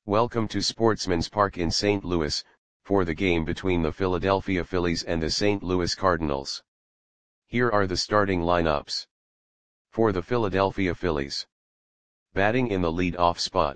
Welcome to Sportsman's Park in St. Louis, for the game between the Philadelphia Phillies and the St. Louis Cardinals. Here are the starting lineups. For the Philadelphia Phillies. Batting in the lead-off spot.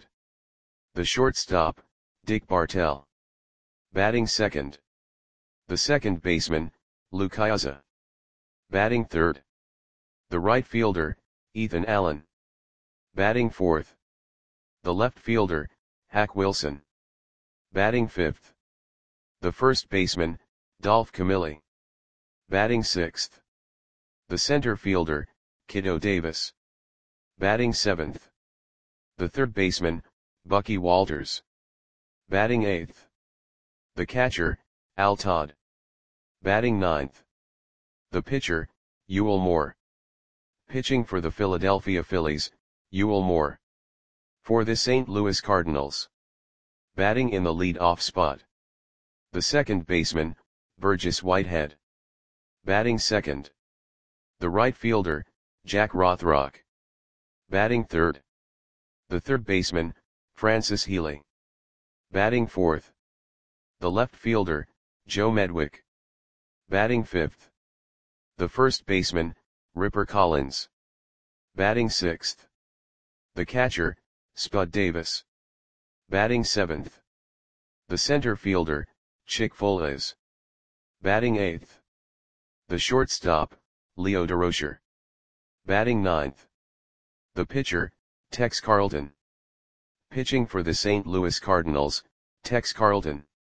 The shortstop, Dick Bartell. Batting second. The second baseman, Lou Piniella. Batting third. The right fielder, Ethan Allen. Batting fourth. The left fielder, Hack Wilson. Batting fifth. The first baseman, Dolph Camilli. Batting sixth. The center fielder, Kiddo Davis. Batting seventh. The third baseman, Bucky Walters. Batting eighth. The catcher, Al Todd. Batting ninth. The pitcher, Ewell Moore. Pitching for the Philadelphia Phillies, Ewell Moore. For the St. Louis Cardinals. Batting in the lead-off spot. The second baseman, Burgess Whitehead. Batting second. The right fielder, Jack Rothrock. Batting third. The third baseman, Francis Healy. Batting fourth. The left fielder, Joe Medwick. Batting fifth. The first baseman, Ripper Collins. Batting sixth. The catcher, Spud Davis. Batting seventh. The center fielder, Chick Foles. Batting eighth. The shortstop, Leo Durocher. Batting ninth. The pitcher, Tex Carlton. Pitching for the St. Louis Cardinals, Tex Carlton.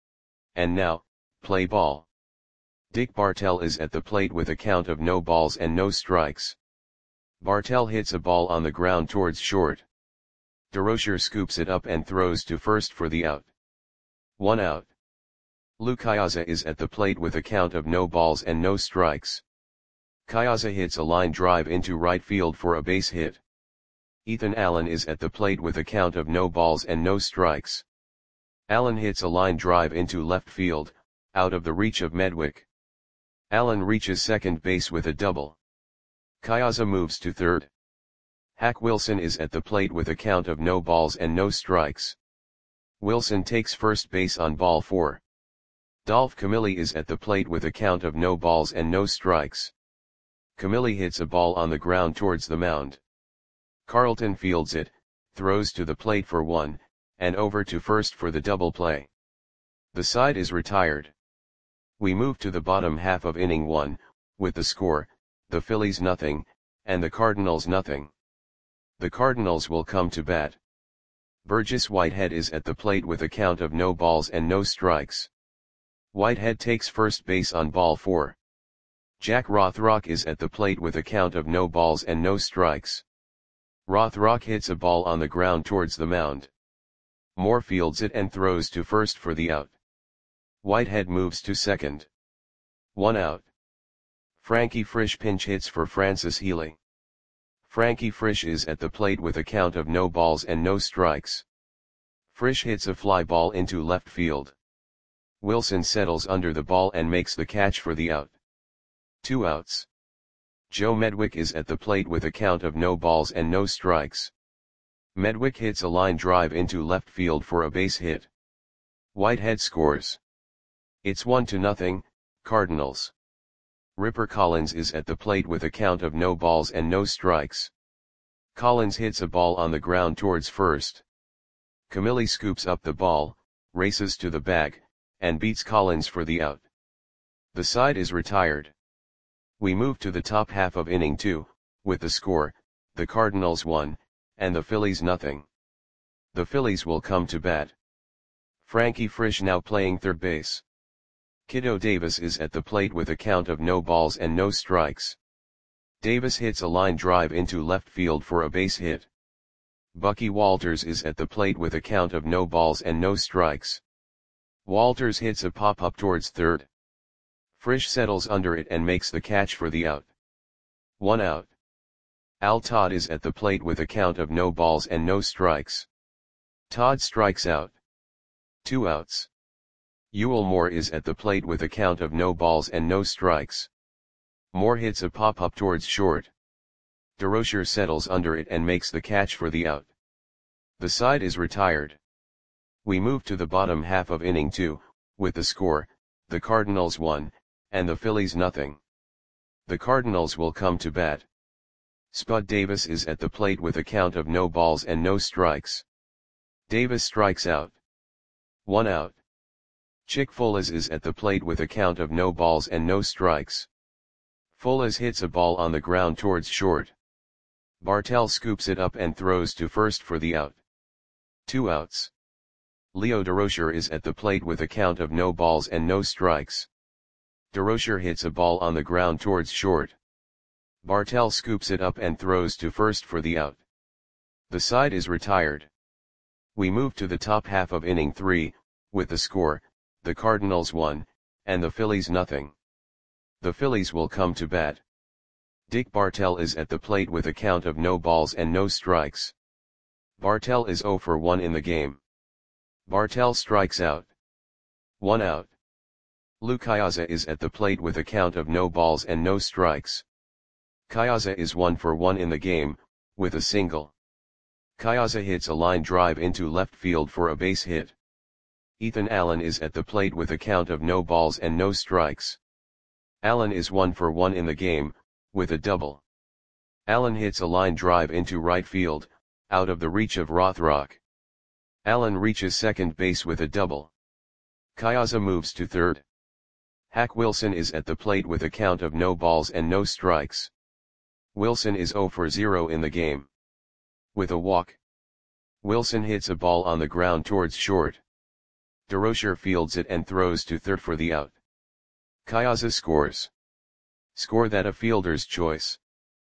And now, play ball. Dick Bartell is at the plate with a count of no balls and no strikes. Bartell hits a ball on the ground towards short. Durocher scoops it up and throws to first for the out. 1 out. Lou Piniella is at the plate with a count of no balls and no strikes. Piniella hits a line drive into right field for a base hit. Ethan Allen is at the plate with a count of no balls and no strikes. Allen hits a line drive into left field, out of the reach of Medwick. Allen reaches second base with a double. Piniella moves to third. Hack Wilson is at the plate with a count of no balls and no strikes. Wilson takes first base on ball 4. Dolph Camilli is at the plate with a count of no balls and no strikes. Camilli hits a ball on the ground towards the mound. Carlton fields it, throws to the plate for 1, and over to first for the double play. The side is retired. We move to the bottom half of inning 1, with the score, the Phillies nothing, and the Cardinals nothing. The Cardinals will come to bat. Burgess Whitehead is at the plate with a count of no balls and no strikes. Whitehead takes first base on ball 4. Jack Rothrock is at the plate with a count of no balls and no strikes. Rothrock hits a ball on the ground towards the mound. Moore fields it and throws to first for the out. Whitehead moves to second. 1 out. Frankie Frisch pinch hits for Francis Healy. Frankie Frisch is at the plate with a count of no balls and no strikes. Frisch hits a fly ball into left field. Wilson settles under the ball and makes the catch for the out. 2 outs. Joe Medwick is at the plate with a count of no balls and no strikes. Medwick hits a line drive into left field for a base hit. Whitehead scores. It's 1-0, Cardinals. Ripper Collins is at the plate with a count of no balls and no strikes. Collins hits a ball on the ground towards first. Camilli scoops up the ball, races to the bag, and beats Collins for the out. The side is retired. We move to the top half of inning 2, with the score, the Cardinals 1, and the Phillies nothing. The Phillies will come to bat. Frankie Frisch now playing third base. Kiddo Davis is at the plate with a count of no balls and no strikes. Davis hits a line drive into left field for a base hit. Bucky Walters is at the plate with a count of no balls and no strikes. Walters hits a pop-up towards third. Frisch settles under it and makes the catch for the out. 1 out. Al Todd is at the plate with a count of no balls and no strikes. Todd strikes out. 2 outs. Ewell Moore is at the plate with a count of no balls and no strikes. Moore hits a pop-up towards short. Durocher settles under it and makes the catch for the out. The side is retired. We move to the bottom half of inning 2, with the score, the Cardinals 1, and the Phillies nothing. The Cardinals will come to bat. Spud Davis is at the plate with a count of no balls and no strikes. Davis strikes out. 1 out. Chick Folas is at the plate with a count of no balls and no strikes. Folas hits a ball on the ground towards short. Bartell scoops it up and throws to first for the out. 2 outs. Leo Durocher is at the plate with a count of no balls and no strikes. Durocher hits a ball on the ground towards short. Bartell scoops it up and throws to first for the out. The side is retired. We move to the top half of inning 3, with the score, the Cardinals 1, and the Phillies nothing. The Phillies will come to bat. Dick Bartell is at the plate with a count of no balls and no strikes. Bartell is 0 for 1 in the game. Bartell strikes out. 1 out. Lou Cayaza is at the plate with a count of no balls and no strikes. Cayaza is 1 for 1 in the game, with a single. Cayaza hits a line drive into left field for a base hit. Ethan Allen is at the plate with a count of no balls and no strikes. Allen is 1 for 1 in the game, with a double. Allen hits a line drive into right field, out of the reach of Rothrock. Allen reaches second base with a double. Cayaza moves to third. Hack Wilson is at the plate with a count of no balls and no strikes. Wilson is 0 for 0 in the game. With a walk. Wilson hits a ball on the ground towards short. Durocher fields it and throws to third for the out. Cayaza scores. Score that a fielder's choice.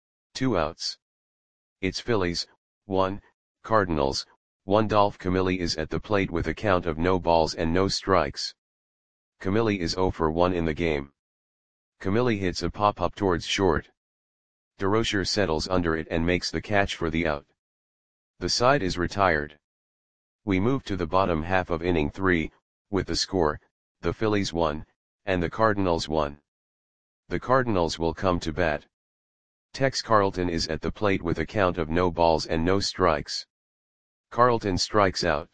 2 outs. It's Phillies, 1, Cardinals, 1. Dolph Camilli is at the plate with a count of no balls and no strikes. Camilli is 0 for 1 in the game. Camilli hits a pop-up towards short. Durocher settles under it and makes the catch for the out. The side is retired. We move to the bottom half of inning 3, with the score, the Phillies 1, and the Cardinals 1. The Cardinals will come to bat. Tex Carlton is at the plate with a count of no balls and no strikes. Carlton strikes out.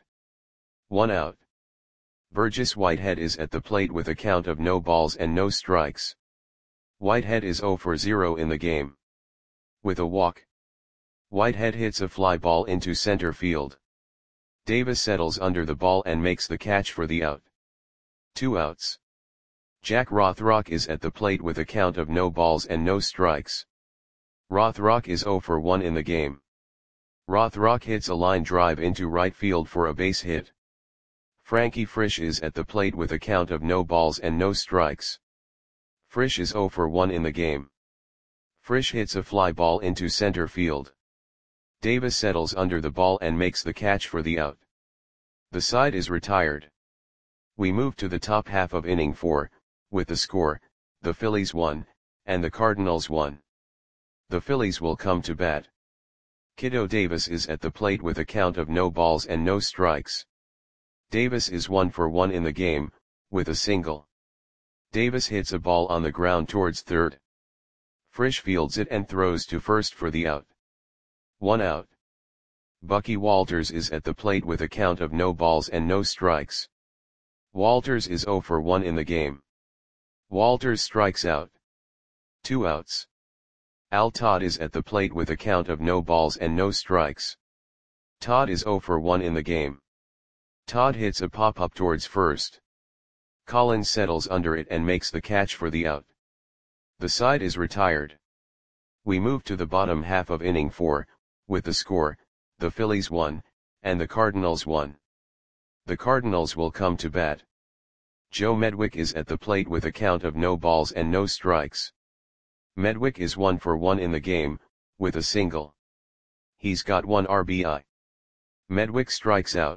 1 out. Burgess Whitehead is at the plate with a count of no balls and no strikes. Whitehead is 0 for 0 in the game. With a walk. Whitehead hits a fly ball into center field. Davis settles under the ball and makes the catch for the out. 2 outs. Jack Rothrock is at the plate with a count of no balls and no strikes. Rothrock is 0 for 1 in the game. Rothrock hits a line drive into right field for a base hit. Frankie Frisch is at the plate with a count of no balls and no strikes. Frisch is 0 for 1 in the game. Frisch hits a fly ball into center field. Davis settles under the ball and makes the catch for the out. The side is retired. We move to the top half of inning 4, with the score, the Phillies 1, and the Cardinals 1. The Phillies will come to bat. Kiddo Davis is at the plate with a count of no balls and no strikes. Davis is 1 for 1 in the game, with a single. Davis hits a ball on the ground towards third. Frisch fields it and throws to first for the out. 1 out. Bucky Walters is at the plate with a count of no balls and no strikes. Walters is 0 for 1 in the game. Walters strikes out. 2 outs. Al Todd is at the plate with a count of no balls and no strikes. Todd is 0 for 1 in the game. Todd hits a pop-up towards first. Collins settles under it and makes the catch for the out. The side is retired. We move to the bottom half of inning 4, with the score, the Phillies 1, and the Cardinals 1. The Cardinals will come to bat. Joe Medwick is at the plate with a count of no balls and no strikes. Medwick is 1 for 1 in the game, with a single. He's got 1 RBI. Medwick strikes out.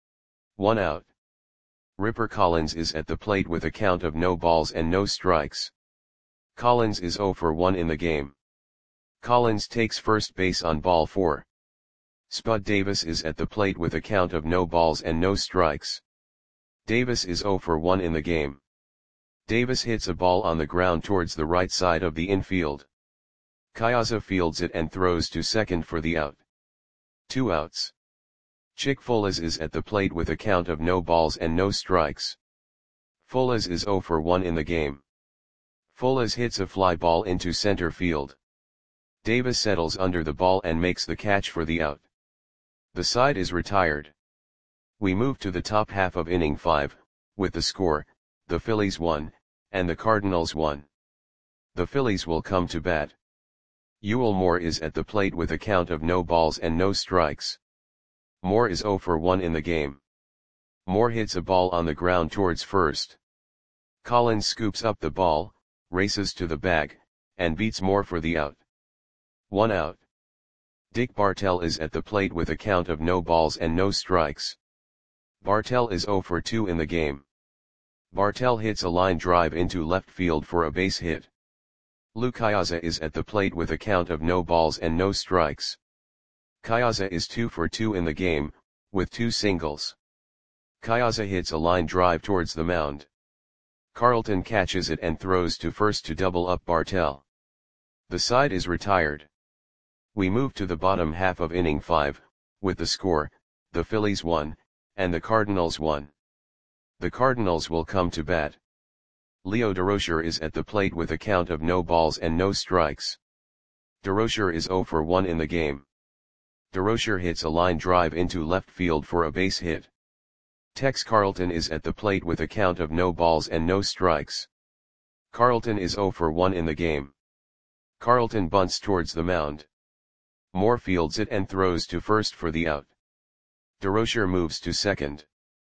1 out. Ripper Collins is at the plate with a count of no balls and no strikes. Collins is 0 for 1 in the game. Collins takes first base on ball 4. Spud Davis is at the plate with a count of no balls and no strikes. Davis is 0 for 1 in the game. Davis hits a ball on the ground towards the right side of the infield. Cayaza fields it and throws to second for the out. 2 outs. Chick Folas is at the plate with a count of no balls and no strikes. Folas is 0 for 1 in the game. Folas hits a fly ball into center field. Davis settles under the ball and makes the catch for the out. The side is retired. We move to the top half of inning 5, with the score, the Phillies 1, and the Cardinals 1. The Phillies will come to bat. Ewell Moore is at the plate with a count of no balls and no strikes. Moore is 0 for 1 in the game. Moore hits a ball on the ground towards first. Collins scoops up the ball, races to the bag, and beats Moore for the out. 1 out. Dick Bartell is at the plate with a count of no balls and no strikes. Bartell is 0 for 2 in the game. Bartell hits a line drive into left field for a base hit. Lou Cayaza is at the plate with a count of no balls and no strikes. Cayaza is 2 for 2 in the game, with 2 singles. Cayaza hits a line drive towards the mound. Carlton catches it and throws to first to double up Bartell. The side is retired. We move to the bottom half of inning 5, with the score, the Phillies 1, and the Cardinals 1. The Cardinals will come to bat. Leo Durocher is at the plate with a count of no balls and no strikes. Durocher is 0 for 1 in the game. Durocher hits a line drive into left field for a base hit. Tex Carlton is at the plate with a count of no balls and no strikes. Carlton is 0 for 1 in the game. Carlton bunts towards the mound. Moore fields it and throws to first for the out. Durocher moves to second.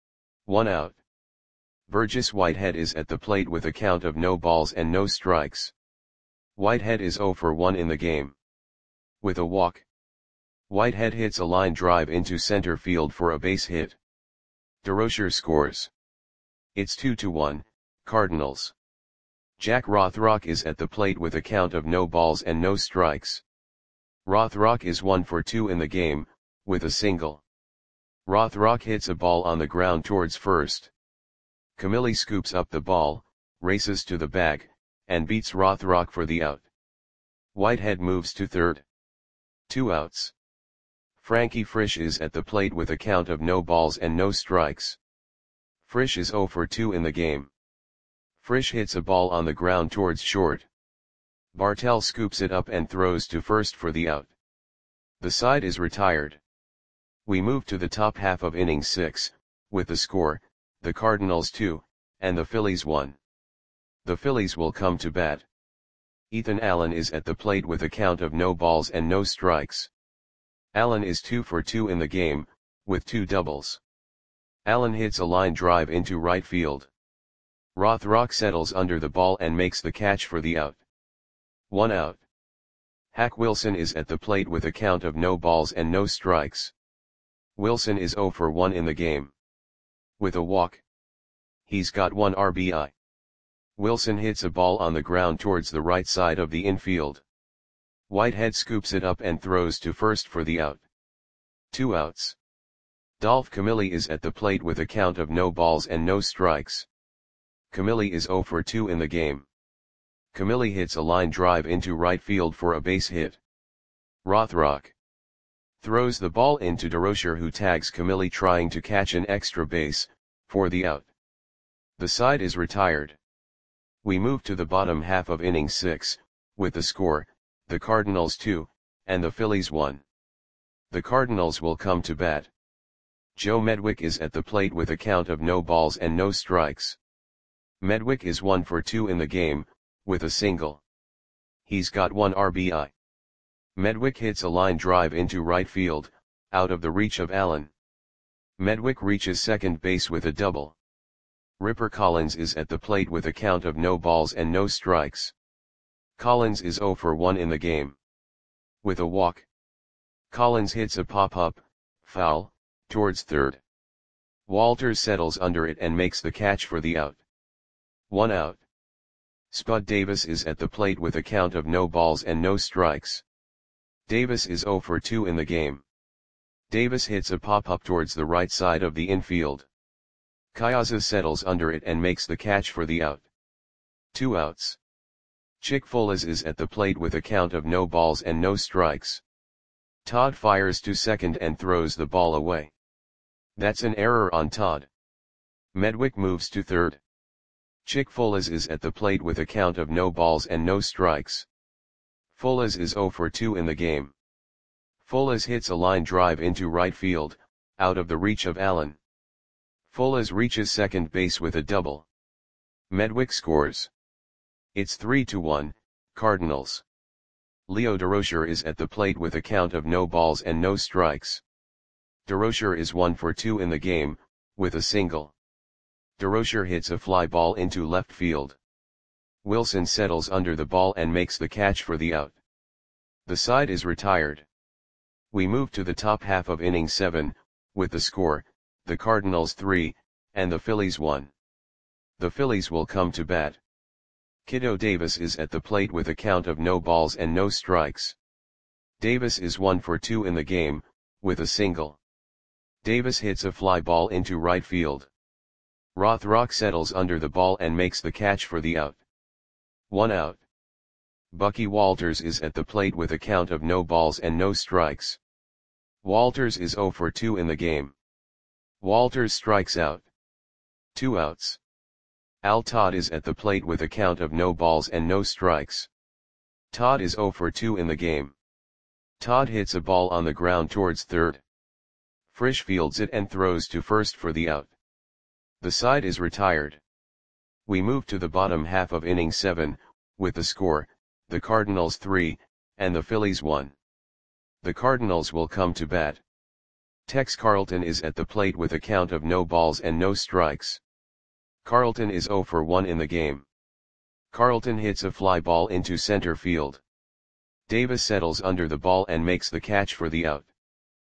1 out. Burgess Whitehead is at the plate with a count of no balls and no strikes. Whitehead is 0 for 1 in the game. With a walk, Whitehead hits a line drive into center field for a base hit. Durocher scores. It's 2-1, Cardinals. Jack Rothrock is at the plate with a count of no balls and no strikes. Rothrock is 1 for 2 in the game, with a single. Rothrock hits a ball on the ground towards first. Camilli scoops up the ball, races to the bag, and beats Rothrock for the out. Whitehead moves to third. 2 outs. Frankie Frisch is at the plate with a count of no balls and no strikes. Frisch is 0 for 2 in the game. Frisch hits a ball on the ground towards short. Bartell scoops it up and throws to first for the out. The side is retired. We move to the top half of inning 6, with the score, the Cardinals 2, and the Phillies 1. The Phillies will come to bat. Ethan Allen is at the plate with a count of no balls and no strikes. Allen is 2 for 2 in the game, with 2 doubles. Allen hits a line drive into right field. Rothrock settles under the ball and makes the catch for the out. 1 out. Hack Wilson is at the plate with a count of no balls and no strikes. Wilson is 0 for 1 in the game. With a walk, he's got 1 RBI. Wilson hits a ball on the ground towards the right side of the infield. Whitehead scoops it up and throws to first for the out. 2 outs. Dolph Camilli is at the plate with a count of no balls and no strikes. Camilli is 0 for 2 in the game. Camilli hits a line drive into right field for a base hit. Rothrock throws the ball into Durocher, who tags Camilli trying to catch an extra base, for the out. The side is retired. We move to the bottom half of inning 6, with the score, the Cardinals 2, and the Phillies 1. The Cardinals will come to bat. Joe Medwick is at the plate with a count of no balls and no strikes. Medwick is 1 for 2 in the game, with a single. He's got 1 RBI. Medwick hits a line drive into right field, out of the reach of Allen. Medwick reaches second base with a double. Ripper Collins is at the plate with a count of no balls and no strikes. Collins is 0 for 1 in the game. With a walk, Collins hits a pop-up, foul, towards third. Walters settles under it and makes the catch for the out. 1 out. Spud Davis is at the plate with a count of no balls and no strikes. Davis is 0 for 2 in the game. Davis hits a pop-up towards the right side of the infield. Cayaza settles under it and makes the catch for the out. 2 outs. Chick Folas is at the plate with a count of no balls and no strikes. Todd fires to second and throws the ball away. That's an error on Todd. Medwick moves to third. Chick Folas is at the plate with a count of no balls and no strikes. Folas is 0 for 2 in the game. Folas hits a line drive into right field, out of the reach of Allen. Folas reaches second base with a double. Medwick scores. It's 3-1, Cardinals. Leo Durocher is at the plate with a count of no balls and no strikes. Durocher is 1 for 2 in the game, with a single. Durocher hits a fly ball into left field. Wilson settles under the ball and makes the catch for the out. The side is retired. We move to the top half of inning 7, with the score, the Cardinals 3, and the Phillies 1. The Phillies will come to bat. Kiddo Davis is at the plate with a count of no balls and no strikes. Davis is 1 for 2 in the game, with a single. Davis hits a fly ball into right field. Rothrock settles under the ball and makes the catch for the out. 1 out. Bucky Walters is at the plate with a count of no balls and no strikes. Walters is 0 for 2 in the game. Walters strikes out. 2 outs. Al Todd is at the plate with a count of no balls and no strikes. Todd is 0 for 2 in the game. Todd hits a ball on the ground towards third. Frisch fields it and throws to first for the out. The side is retired. We move to the bottom half of inning 7, with the score, the Cardinals 3, and the Phillies 1. The Cardinals will come to bat. Tex Carlton is at the plate with a count of no balls and no strikes. Carlton is 0 for 1 in the game. Carlton hits a fly ball into center field. Davis settles under the ball and makes the catch for the out.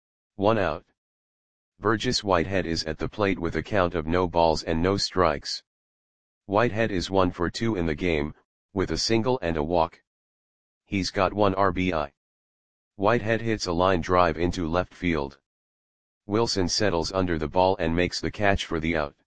1 out. Burgess Whitehead is at the plate with a count of no balls and no strikes. Whitehead is 1 for 2 in the game, with a single and a walk. He's got 1 RBI. Whitehead hits a line drive into left field. Wilson settles under the ball and makes the catch for the out.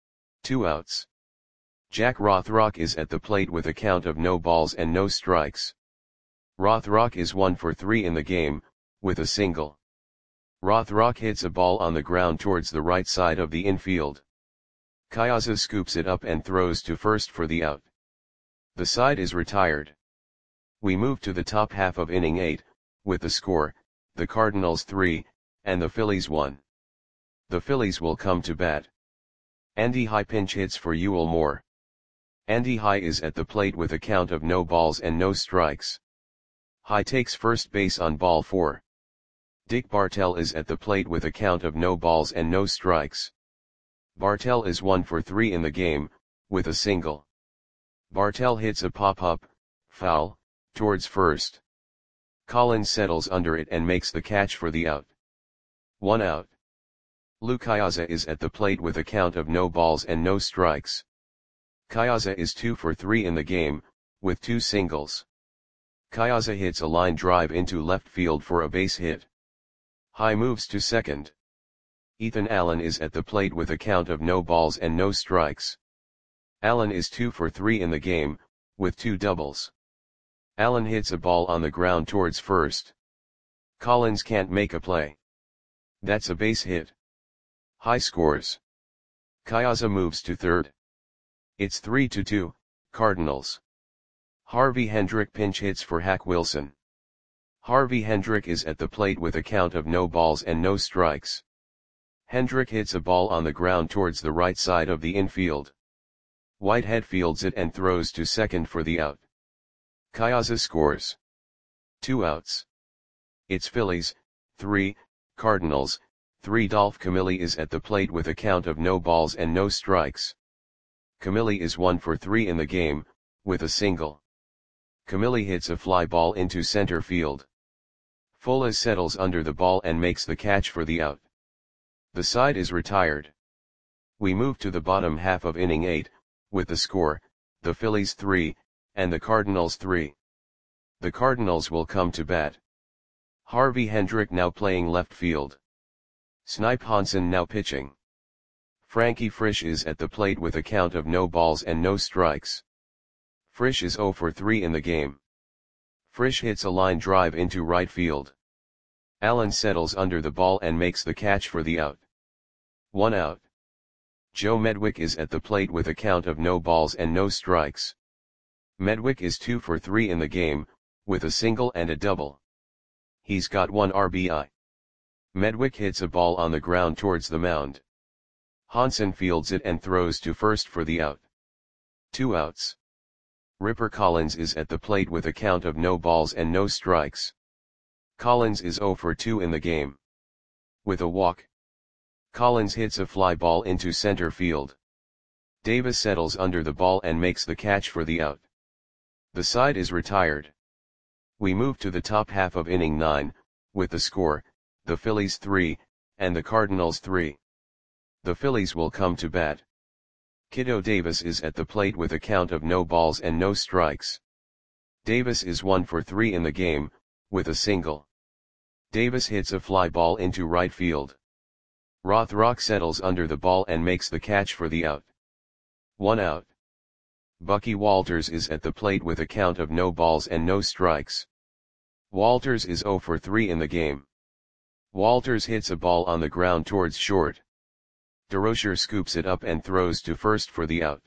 2 outs. Jack Rothrock is at the plate with a count of no balls and no strikes. Rothrock is 1 for 3 in the game, with a single. Rothrock hits a ball on the ground towards the right side of the infield. Kyaza scoops it up and throws to first for the out. The side is retired. We move to the top half of inning 8, with the score, the Cardinals 3, and the Phillies 1. The Phillies will come to bat. Andy High pinch hits for Ewell Moore. Andy High is at the plate with a count of no balls and no strikes. High takes first base on ball 4. Dick Bartell is at the plate with a count of no balls and no strikes. Bartell is 1 for 3 in the game, with a single. Bartell hits a pop-up, foul, towards first. Collins settles under it and makes the catch for the out. 1 out. Lou Kyaza is at the plate with a count of no balls and no strikes. Kyaza is 2 for 3 in the game, with 2 singles. Kyaza hits a line drive into left field for a base hit. High moves to second. Ethan Allen is at the plate with a count of no balls and no strikes. Allen is 2 for 3 in the game, with 2 doubles. Allen hits a ball on the ground towards first. Collins can't make a play. That's a base hit. High scores. Kyaza moves to third. It's 3-2, Cardinals. Harvey Hendrick pinch hits for Hack Wilson. Harvey Hendrick is at the plate with a count of no balls and no strikes. Hendrick hits a ball on the ground towards the right side of the infield. Whitehead fields it and throws to second for the out. Kyaza scores. 2 outs. It's Phillies, 3, Cardinals, 3. Dolph Camilli is at the plate with a count of no balls and no strikes. Camilli is 1 for 3 in the game, with a single. Camilli hits a fly ball into center field. Folas settles under the ball and makes the catch for the out. The side is retired. We move to the bottom half of inning 8, with the score, the Phillies 3, and the Cardinals 3. The Cardinals will come to bat. Harvey Hendrick now playing left field. Snipe Hansen now pitching. Frankie Frisch is at the plate with a count of no balls and no strikes. Frisch is 0 for 3 in the game. Frisch hits a line drive into right field. Allen settles under the ball and makes the catch for the out. 1 out. Joe Medwick is at the plate with a count of no balls and no strikes. Medwick is 2 for 3 in the game, with a single and a double. He's got 1 RBI. Medwick hits a ball on the ground towards the mound. Hansen fields it and throws to first for the out. 2 outs. Ripper Collins is at the plate with a count of no balls and no strikes. Collins is 0 for 2 in the game. With a walk, Collins hits a fly ball into center field. Davis settles under the ball and makes the catch for the out. The side is retired. We move to the top half of inning 9, with the score, the Phillies 3, and the Cardinals 3. The Phillies will come to bat. Kiddo Davis is at the plate with a count of no balls and no strikes. Davis is 1 for 3 in the game, with a single. Davis hits a fly ball into right field. Rothrock settles under the ball and makes the catch for the out. 1 out. Bucky Walters is at the plate with a count of no balls and no strikes. Walters is 0 for 3 in the game. Walters hits a ball on the ground towards short. DeRocher scoops it up and throws to first for the out.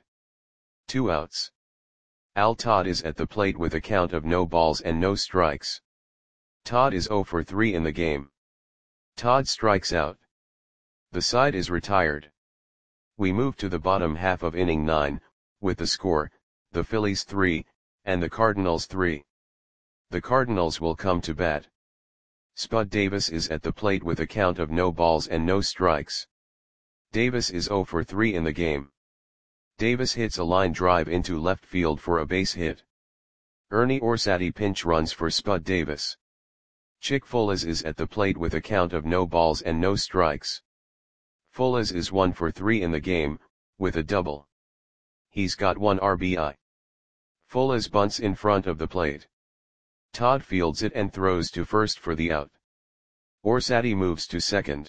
2 outs. Al Todd is at the plate with a count of no balls and no strikes. Todd is 0 for 3 in the game. Todd strikes out. The side is retired. We move to the bottom half of inning 9, with the score, the Phillies 3, and the Cardinals 3. The Cardinals will come to bat. Spud Davis is at the plate with a count of no balls and no strikes. Davis is 0 for 3 in the game. Davis hits a line drive into left field for a base hit. Ernie Orsatti pinch runs for Spud Davis. Chick Folas is at the plate with a count of no balls and no strikes. Folas is 1 for 3 in the game, with a double. He's got 1 RBI. Folas bunts in front of the plate. Todd fields it and throws to first for the out. Orsatti moves to second.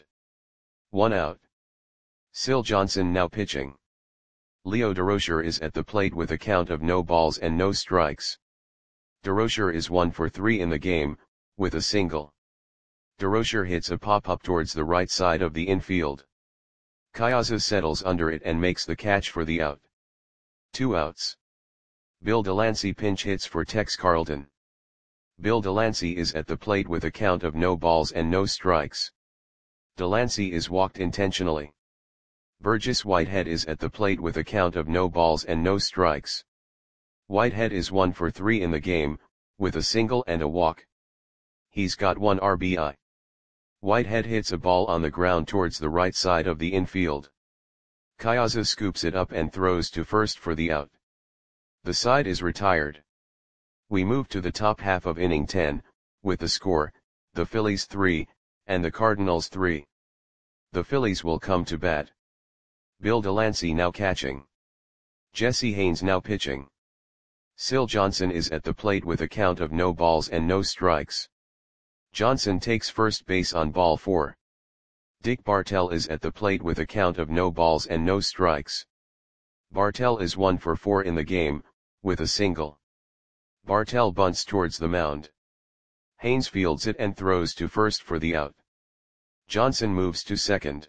1 out. Sil Johnson now pitching. Leo DeRocher is at the plate with a count of no balls and no strikes. DeRocher is 1 for 3 in the game, with a single. DeRocher hits a pop-up towards the right side of the infield. Kayazas settles under it and makes the catch for the out. 2 outs. Bill Delancey pinch hits for Tex Carlton. Bill Delancey is at the plate with a count of no balls and no strikes. Delancey is walked intentionally. Burgess Whitehead is at the plate with a count of no balls and no strikes. Whitehead is 1 for 3 in the game, with a single and a walk. He's got 1 RBI. Whitehead hits a ball on the ground towards the right side of the infield. Kayaza scoops it up and throws to first for the out. The side is retired. We move to the top half of inning 10, with the score, the Phillies 3, and the Cardinals 3. The Phillies will come to bat. Bill Delancey now catching. Jesse Haynes now pitching. Sil Johnson is at the plate with a count of no balls and no strikes. Johnson takes first base on ball 4. Dick Bartell is at the plate with a count of no balls and no strikes. Bartell is 1 for 4 in the game, with a single. Bartell bunts towards the mound. Haynes fields it and throws to first for the out. Johnson moves to second.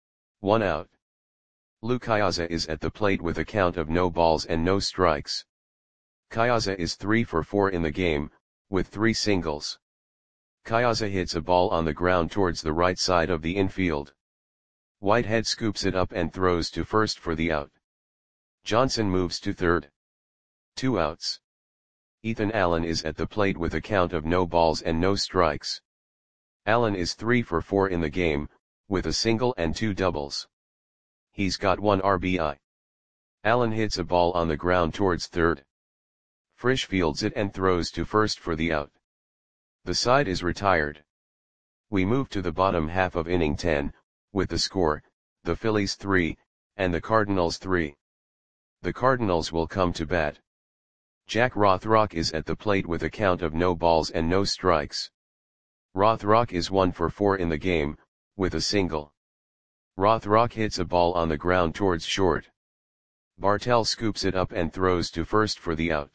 1 out. Lou Kayaza is at the plate with a count of no balls and no strikes. Kayaza is 3 for 4 in the game, with 3 singles. Kayaza hits a ball on the ground towards the right side of the infield. Whitehead scoops it up and throws to first for the out. Johnson moves to third. 2 outs. Ethan Allen is at the plate with a count of no balls and no strikes. Allen is 3 for 4 in the game, with a single and 2 doubles. He's got 1 RBI. Allen hits a ball on the ground towards third. Frisch fields it and throws to first for the out. The side is retired. We move to the bottom half of inning 10, with the score, the Phillies 3, and the Cardinals 3. The Cardinals will come to bat. Jack Rothrock is at the plate with a count of no balls and no strikes. Rothrock is 1 for 4 in the game, with a single. Rothrock hits a ball on the ground towards short. Bartell scoops it up and throws to first for the out.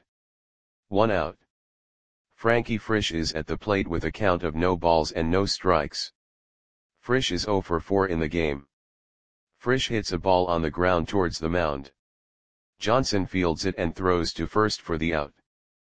1 out. Frankie Frisch is at the plate with a count of no balls and no strikes. Frisch is 0 for 4 in the game. Frisch hits a ball on the ground towards the mound. Johnson fields it and throws to first for the out.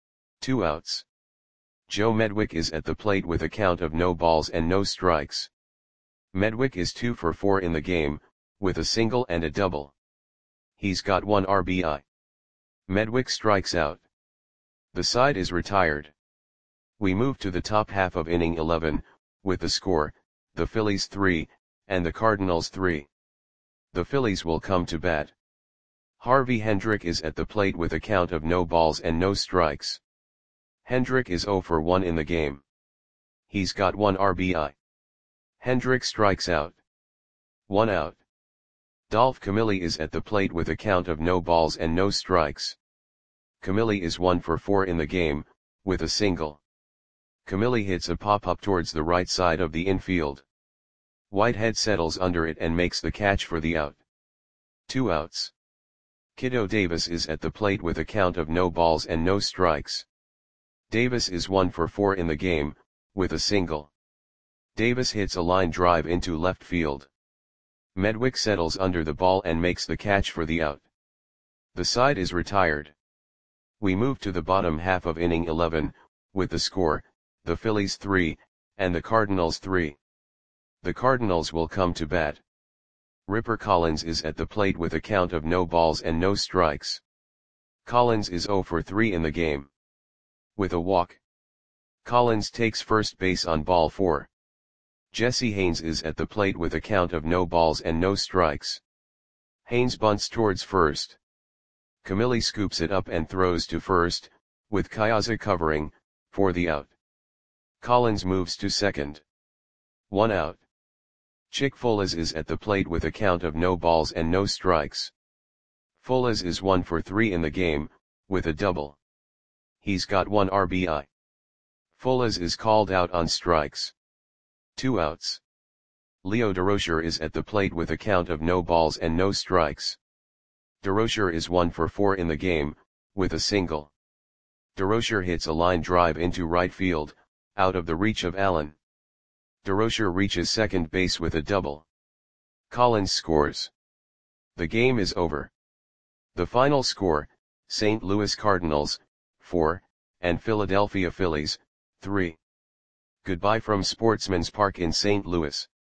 2 outs. Joe Medwick is at the plate with a count of no balls and no strikes. Medwick is 2 for 4 in the game, with a single and a double. He's got 1 RBI. Medwick strikes out. The side is retired. We move to the top half of inning 11, with the score, the Phillies 3, and the Cardinals 3. The Phillies will come to bat. Harvey Hendrick is at the plate with a count of no balls and no strikes. Hendrick is 0 for 1 in the game. He's got 1 RBI. Hendrick strikes out. 1 out. Dolph Camilli is at the plate with a count of no balls and no strikes. Camilli is 1 for 4 in the game, with a single. Camilli hits a pop-up towards the right side of the infield. Whitehead settles under it and makes the catch for the out. 2 outs. Kiddo Davis is at the plate with a count of no balls and no strikes. Davis is 1 for 4 in the game, with a single. Davis hits a line drive into left field. Medwick settles under the ball and makes the catch for the out. The side is retired. We move to the bottom half of inning 11, with the score, the Phillies 3, and the Cardinals 3. The Cardinals will come to bat. Ripper Collins is at the plate with a count of no balls and no strikes. Collins is 0 for 3 in the game. With a walk. Collins takes first base on ball 4. Jesse Haynes is at the plate with a count of no balls and no strikes. Haynes bunts towards first. Camilli scoops it up and throws to first, with Kyaza covering, for the out. Collins moves to second. 1 out. Chick Folas is at the plate with a count of no balls and no strikes. Folas is 1 for 3 in the game, with a double. He's got 1 RBI. Folas is called out on strikes. 2 outs. Leo Durocher is at the plate with a count of no balls and no strikes. Durocher is 1 for 4 in the game, with a single. Durocher hits a line drive into right field, out of the reach of Allen. Durocher reaches second base with a double. Collins scores. The game is over. The final score, St. Louis Cardinals, 4, and Philadelphia Phillies, 3. Goodbye from Sportsman's Park in St. Louis.